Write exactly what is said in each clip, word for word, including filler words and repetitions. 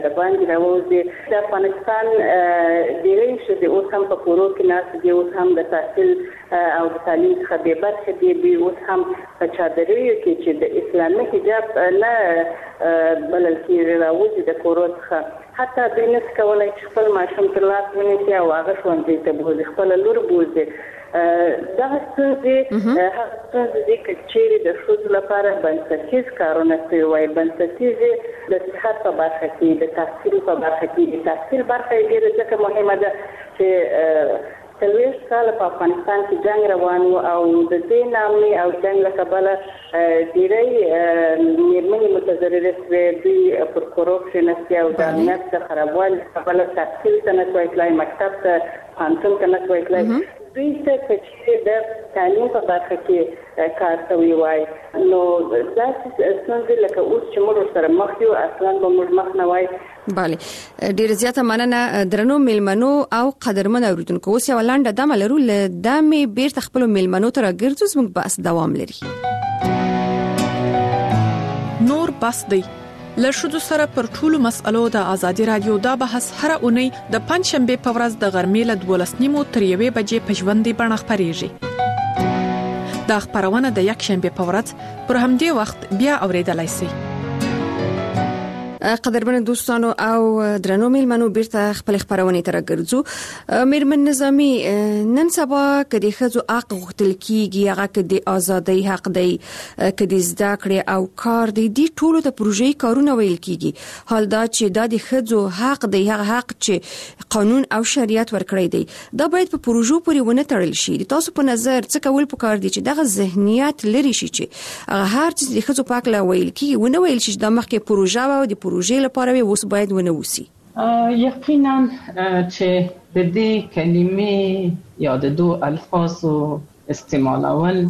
د باندې راوځي. د افغانستان ډېرې شدي اوس هم په کورو کې ناست دي، اوس هم د تحصیل او د تعلیم څخه بې برخې دي، اوس هم په چادریو کې چې د اسلامي حجاب نه بلل کېږي راوځي د کورو څخه. حتی دوی نشي کولی چې خپل ماشوم تر لاس ونیسي او هغه ښوونځي ته بوځي، خپله لور بوځي. دغه ستونزې هغه ستونزې دي که چیرې د ښځو لپاره بنسټیز کارونه شوي وای، بنسټیزې د صحت په برخه کې، د تحصیل په برخه کې. د تحصیل برخه یې ډېره ځکه مهمه ده چې څلوېښت کاله په افغانستان کې جنګ روان و او د دې نامې او جنګ له کبله ډېری مېرمنې متضررې شوې، دوی پر کورپشن او د امنیت د خرابوالي له کبله تحصیل ته نه شوی تلای، مکتب ته پوهنتون ته نه شوی تلای. دوی ته که چیرې د تعلیم په برخه کې کار شوی وای نو داسې ستونزې لکه اوس چې موږ ورسره مخ یو اصلا به موږ مخ نه وای. بله، ډیره زیاته مننه درنو میلمنو او قدرمن اوریدونکو. اوس یو لنډه دمه لرو، له دمې بیرته خپلو میلمنو ته راګرځو، زموږ بحث دوام لري. نور بس دی له ښځو سره پر ټولو مسألو د ازادي رادیو دا بحث هر اونۍ د پنځ شنبه په ورځ د غرمې له دولس نیمو تر یوې بجې په ژوندۍ بڼه خپرېږي. دا خبرونه د یک شنبه په ورځ پر همدې وخت بیا اوریدلای شئ. قدرمن دوستانو او درنو میلمنو بیرته خپل خبرونه ته راګرځو. میرمن نظامی، نن سبا کدي خزو حق غوښتل کیږي، هغه کدي ازادي حق دی، کدي زده کړې او کار دی، دي ټولو ته پروژې کارونه ویل کیږي. حال دا چې دا د خزو حق دی، هغه حق چې قانون او شریعت ورکړی دی، دا باید په پروژو پورې ونه تړل شي. تاسو په نظر څه کول پکار دي چې دغه ذهنیت لري شي چې هغه هر څه د خزو پاک لا ویل کیږي، ونه ویل شي د مخکې پروژه او د پروژې لپاره وي اوس باید ونه وسی. یقینا چې د دې کلمې یا د دوه الفاظو استعمالول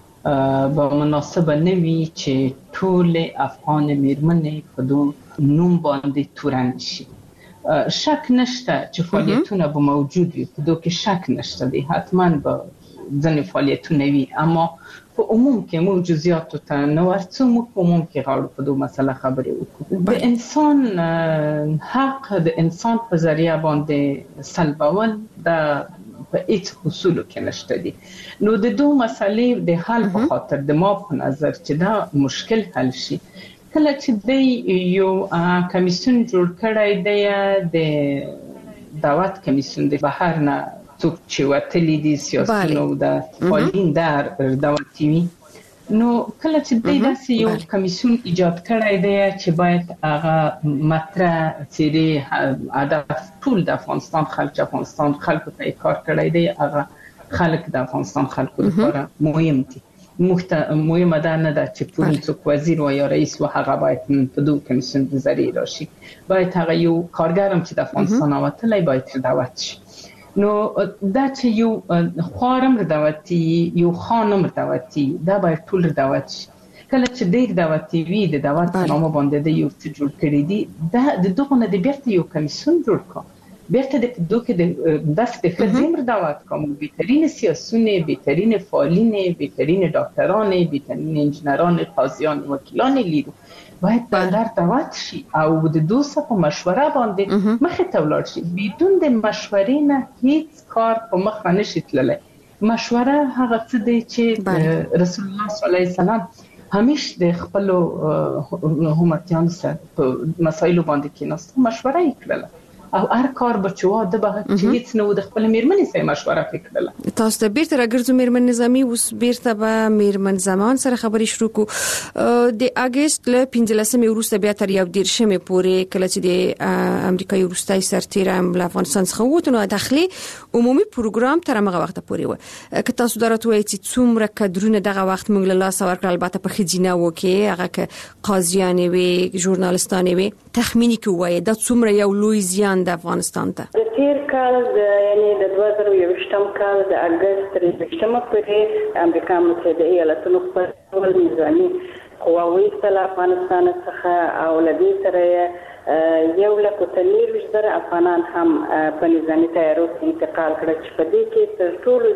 به مناسبه نه وي چې ټول افغان میرمنې په دوه نوم باندې تورن شي. شک نشته چې فعالیتونه به موجود وي، په دوه کې شک نشته دی، حتما به ځینې فعالیتونه وي، اما په عموم کې موږ جزئیاتو ته نه ورڅو. موږ په عموم کې غواړو په دوه مسله خبرې وکړو. د انسان حق د انسان په ذریعہ باندې سلبول د په هیڅ اصولو کې نشته دي. نو د دوه مسلې د حل په خاطر د ما په نظر چې دا مشکل حل شي، کله چې د یو کمیسیون جوړ کړی دی، د دعوت کمیسیون د بهر نه څوک چې وتلی دي سیاسيونو د فعالین در دعوتي وي، نو کله چې د داسې یو کمیسیون ایجاد کړی دی چې باید هغه مطرح چې هدف ټول د افغانستان خلک افغانستان خلکو ته کار کړی دی، هغه خلک د افغانستان خلکو لپاره مهم دي. مهمه ده نه ده چې پوری څوک وزیر و یا رئیس و هغه باید په دوه کمیسیون د ذریعہ راشي، باید هغه یو کارګرم چې د افغانستان وتلی باید دعوت شي. نو دا چې یو خوارم دعوتي یو خانم دعوتي دا باید ټول دعوت شي. کله چې ډېر دعوتي وي د دعوت په نامه باندې د یو څه جوړ کړی دي، دا د دغه نه د بیرته یو کمیسیون جوړ کړ، بیرته د دوه د داسې د خدمت دعوت کوم، بهترین سیاسيونه، بهترین فعالین، بهترین ډاکټران، بهترین انجنیران، قاضیان، وکیلان لیدو باید بندر دعوت شي او د دوسه په مشوره باندې مخه ته ولاړ شي. بدون د مشورې نه هیڅ کار په مخ نه شي تللی. مشوره هغه څه دی چې رسول الله صلی الله علیه وسلم همیشه د خپل حکومتیانو سره په مسایلو باندې کېناست، مشوره یې کړله او هر کار بچو د به چې هیڅ نو د خپل میرمنې سره مشوره وکړه. تاسو ته بیرته راګرځو میرمن نظامی. اوس بیرته به میرمن زمان سره خبرې شروع کو. د اگست له پنځلسمې وروسته بیا تر یو دیرشمې پورې کله چې د امریکایي وروستۍ سرتیره له افغانستان څخه ووت، نو داخلي عمومي پروګرام تر هغه وخت پورې و. که تاسو درته وایي چې څومره کډرونه دغه وخت موږ له لاسه ورکړل، البته په خزینه وکي هغه ک قاضیان وي، ژورنالستان وي، تخمینی کوي دا څومره یو لوی زیان د افغانستان ته. د تیر کال د یعنی د دوه زره یوویشتم کال د اگست تر یوویشتمه پورې امریکا متحده ایالاتونو خپل نظامي قواوی سره افغانستان څخه او لدی سره یو لک څلوېښت زره افغانان هم په نظامي تیارو کې انتقال کړل، چې په دې کې تر ټولو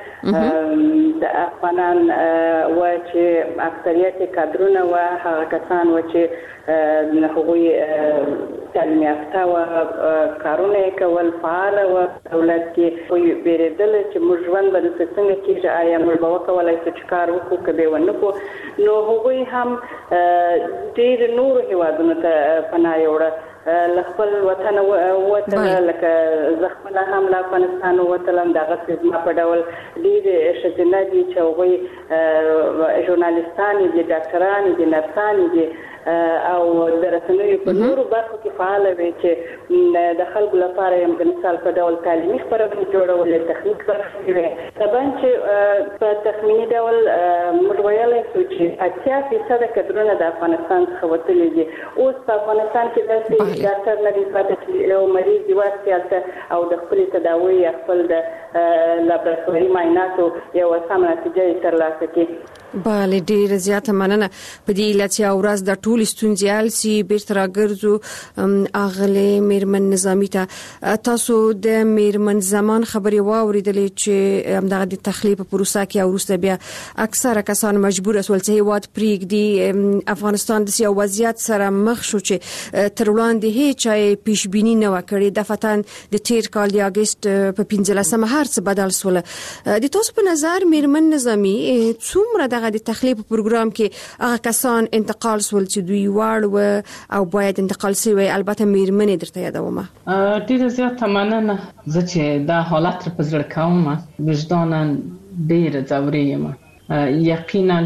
زیات د افغانان و چې اکثریت کادرونه و هغه کسان و چې هغوی تعلیم یافته او کارونه کول فعال او دولت کې وي بیرېدل چې موږ ژوند به څنګه کېږي آیا موږ به وکولای شو چې کار وکړو کبه ونکو نو هغوی هم ډېر نور هیوادونو ته پناه یوړه لخپل وطن وته لکه زخمله هم له افغانستان وتلم دغه سیمه په ډول ډېر شتنه دي چې هغوی ژورنالیستان دي ډاکټران دي نرسان دي او درسنوي په نورو برخو کې فعال وي چې د خلکو لپاره هم د مثال په ډول تعلیمي خبرونه جوړول تخنیک برخې وي طبعا چې په تخمینی ډول موږ ویلای شو چې اتیا فیصد کډرونه د افغانستان څخه وتلي دي اوس په افغانستان کې داسې ډاکټر نه دی پاتې چې یو مریض یوازې او د خپل تداوی خپل د لابراتواري معایناتو یو سم نتیجه ترلاسه کړي. بله ډیره زیاته مننه په دې لاتیا ورځ د ټول ستونزې السي بیرته راګرځو اغله میرمن نظامی ته تاسو د میرمن زمان خبري واوریدلې چې همدغه د تخلیه پروسه کې او وروسته بیا اکثره کسان مجبور اسول چې هیواد پریږدي افغانستان د سیاسي وضعیت سره مخ شو چې تر وړاندې هیڅ پیش بینی نه وکړي د فتن د تیر کال د اگست په پنځلسمه هر څه بدل سول د تاسو په نظر میرمن نظامی څومره د د تخلیه په پروګرام کې هغه کسان انتقال سول چې دوی واړ و او باید انتقال شي البته میرمنې درته یادوم ډیره زیاته مننه زه چې دا حالت په زړه کوم وجدانن ډیره ځوري یم یقینا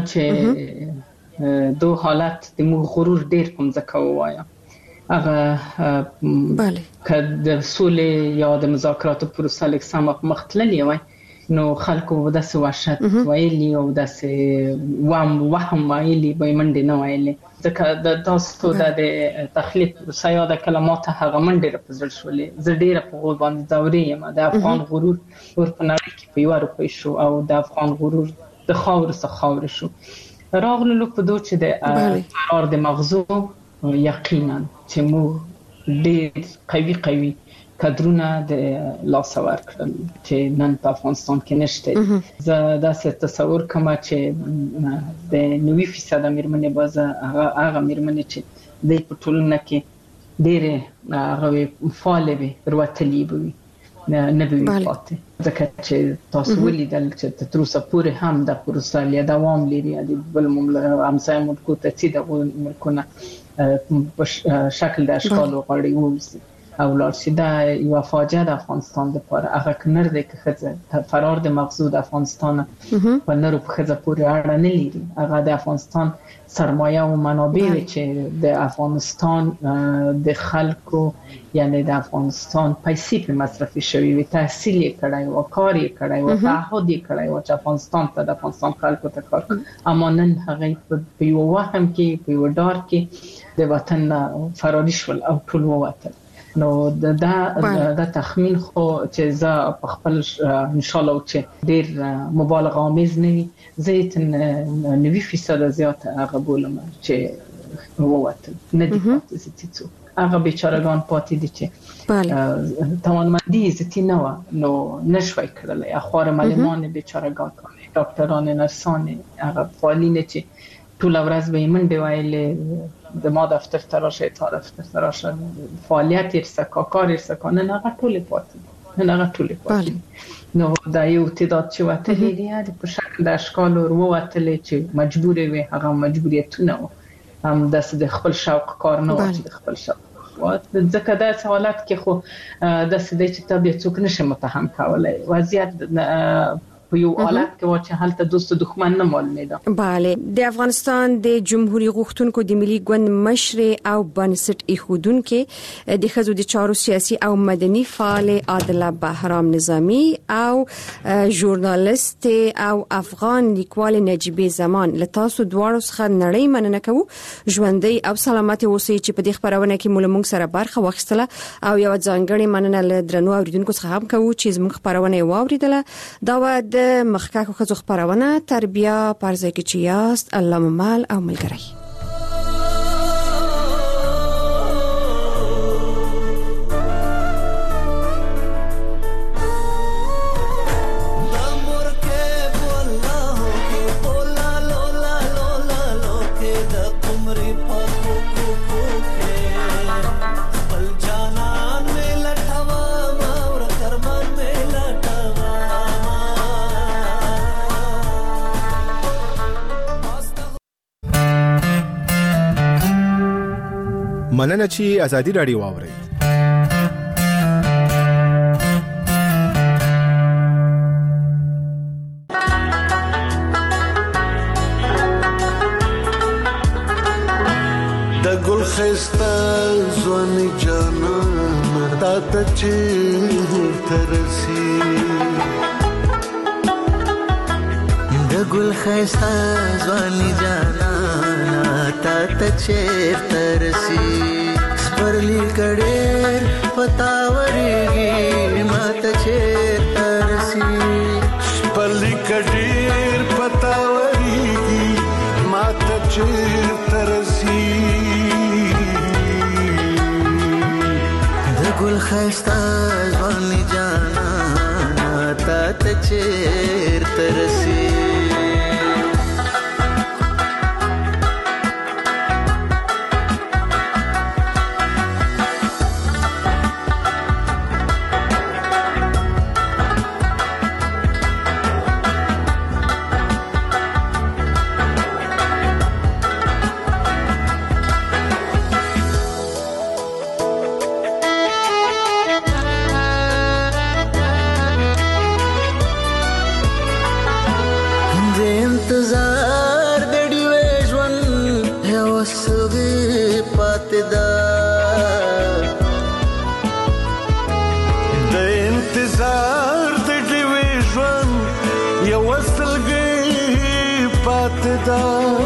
چې دو حالت د مو غرور ډیر کوم ځکه وایم هغه بله که د سولې یا د مذاکراتو پروسه لیک سم مختللی وای نو خلکو داسې وحشت وایلی او داسې وام وهم وایلی به منډه نه وایلی ځکه د تاسو د تخلیق سیاده کلمات هغه منډه راپزړ شولې زه ډیره په غوږ باندې ځوري یم د افغان غرور ور په نړۍ کې په یو روپۍ شو او د افغان غرور د خاور څخه خاور شو راغلو په دوه چې د قرار د مغزو یقینا چې مو ډیر قوي قوي کادرونه د لاس ورکړل چې نن په افغانستان کې نشته زه دا څه تصور کوم چې د نوي فیصد میرمنې بازه هغه میرمنې چې د په ټولنه کې ډېر هغه فعال وي وروتلي وي نه وي پاتې ځکه چې تاسو ولیدل چې تر اوسه پورې هم د پروسه له دوام لري د بل مملکت همسایه ملکو ته چې د ملکونه په شکل د اشکال غړي ووسی او لارسی دا یو فاجعه د افغانستان لپاره هغه کنر دی که خزه فرار د مغزو د افغانستان په نرو په خزه پورې اړه نه لري هغه د افغانستان سرمایه او منابع چې د افغانستان د خلکو یعنی د افغانستان پیسې په مصرفي شوی وي تحصیل کړای او کار کړای او تعهد کړای او چې افغانستان ته د افغانستان خلکو ته کار اما نن هغه په یو وهم کې په یو ډار کې د وطن فراری شول او ټول ووتل نو دا دا تخمین خو چې زه په خپل ان شاء الله چې ډیر مبالغه آمیز نه وي زه نوي فیصد زیات هغه بولم چې ووتل نه دي پاتې ستیڅو هغه بیچارهګان پاتې دي چې توانمندي عزتي نه و نو نشوي کړل اخوار معلمان بیچارهګان ډاکټران نرسان هغه فعالین چې ټول ورځ به منډه وایلې د ما دفتر تراشه تا دفتر تراشه فعالیت ارسکا کار ارسکا نه هغه ټول پاتې نه هغه ټول پاتې نو دا یو تعداد چې وته لري په شکل د اشکال او وروتل چې مجبور وي هغه مجبوریتونه هم د خپل شوق کار نه وي د خپل شوق ځکه دا حالت کې خو د سده چې طبيعت څوک نشه متهم کولای وضعیت په یو حالت کې و چې حالت دوست دښمن نه معلومه بله د افغانستان د جمهوریت غوښتونکو د ملي ګوند مشر او بنسټ ایښودونکو د خزو د چارو سیاسي او مدني فعال عادله بهرام نظامی او ژورنالیست او افغان لیکوال نجیبه زمان له تاسو دواړو څخه نړۍ مننه کوو ژوندۍ او سلامت اوسئ چې په دې خبرونه کې مولمنګ سره برخه واخیستله او یو ځانګړي مننه له درنو اوریدونکو څخه هم کوو چې زموږ خبرونه واوریدله دا و د مخکاکو خزو خبرونه تربیه پرځای کې چې یاست الله ممال او ملګری Well مننه چې ازادي رادیو واورئ. د ګل خسته ځواني جانان تا ته چې ترسي د ګل خسته ځواني جانان تا ته چې ترسي سپرلی کډېر پتاوريږي ما ته چې ترسي سپرلی کډېر پتاوريږي ما ته چې ترسي ګل خسته ځواني جانا تا ته چیرته رسي انتظار د ډیوې ژوند یو سوي پاتې ده د انتظار د ډیوې ژوند یو سلګي پاتې ده